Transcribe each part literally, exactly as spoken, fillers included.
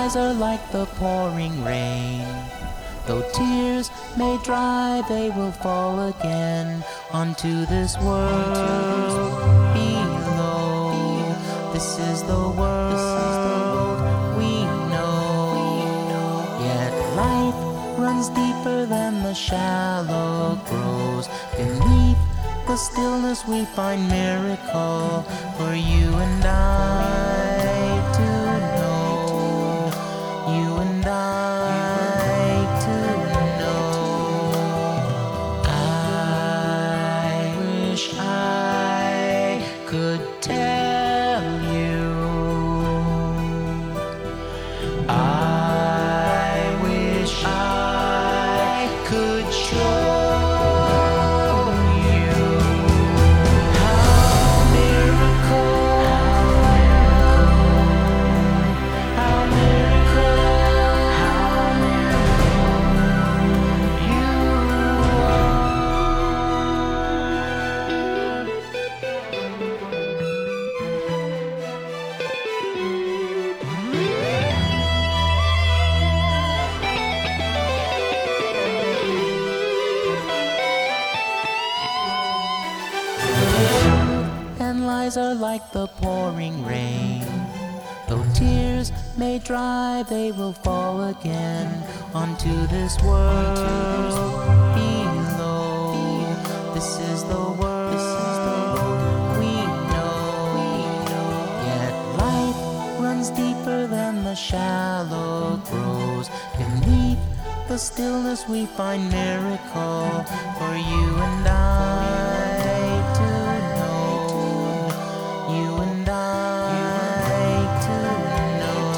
lies are like the pouring rain. Though tears may dry, they will fall again onto this world below. This is the world we know. Yet life runs deeper than the shallow grows. Beneath the stillness we find miracle for you and I to know. You and I to know. I wish I could tell you. I wish I could show and lies are like the pouring rain. Though tears may dry, they will fall again onto this world below. This is the world we know. Yet life runs deeper than the shallow grows. Beneath the stillness we find miracle for you and I to know. You and I to know.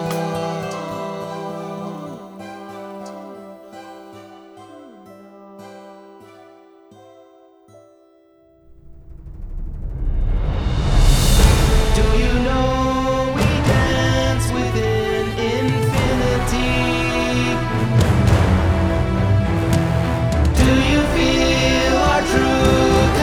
Do you know we dance within infinity? Do you feel our true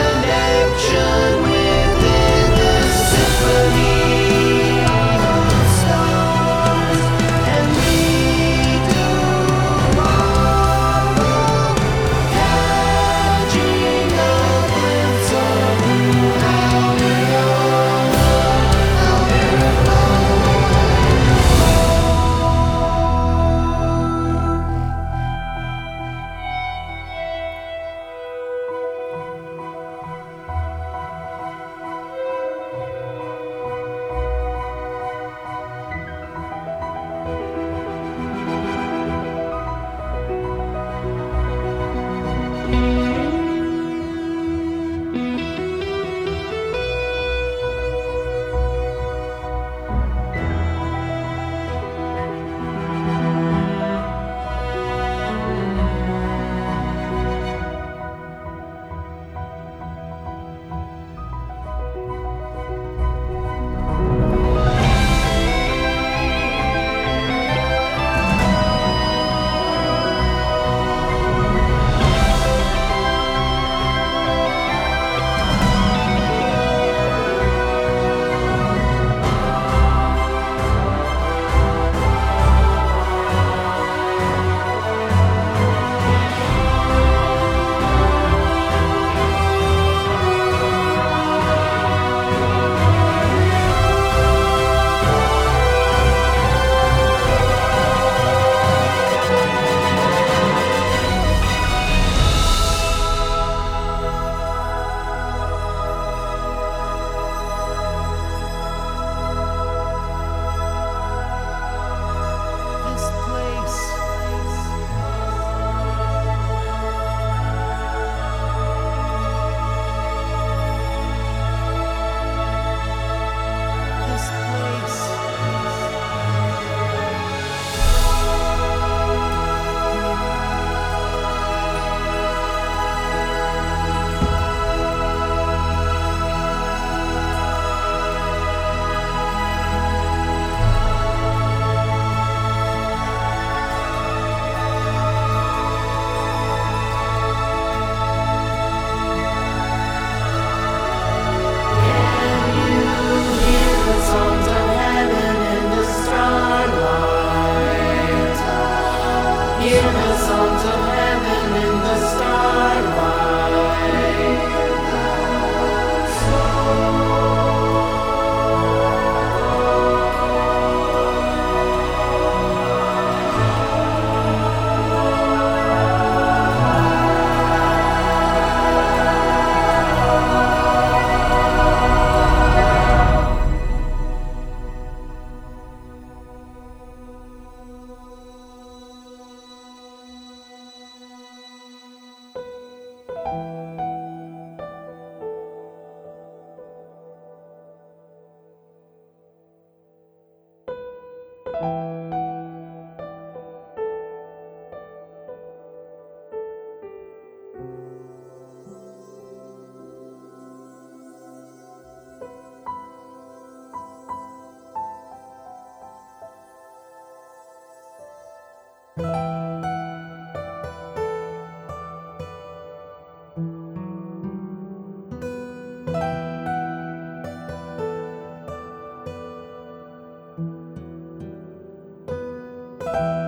you